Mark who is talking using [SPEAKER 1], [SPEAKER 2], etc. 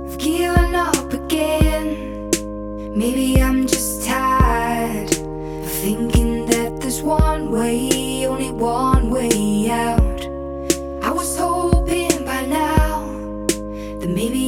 [SPEAKER 1] I've given up again. Maybe I'm just tired of thinking that there's one way, only one way out. I was hoping by now that maybe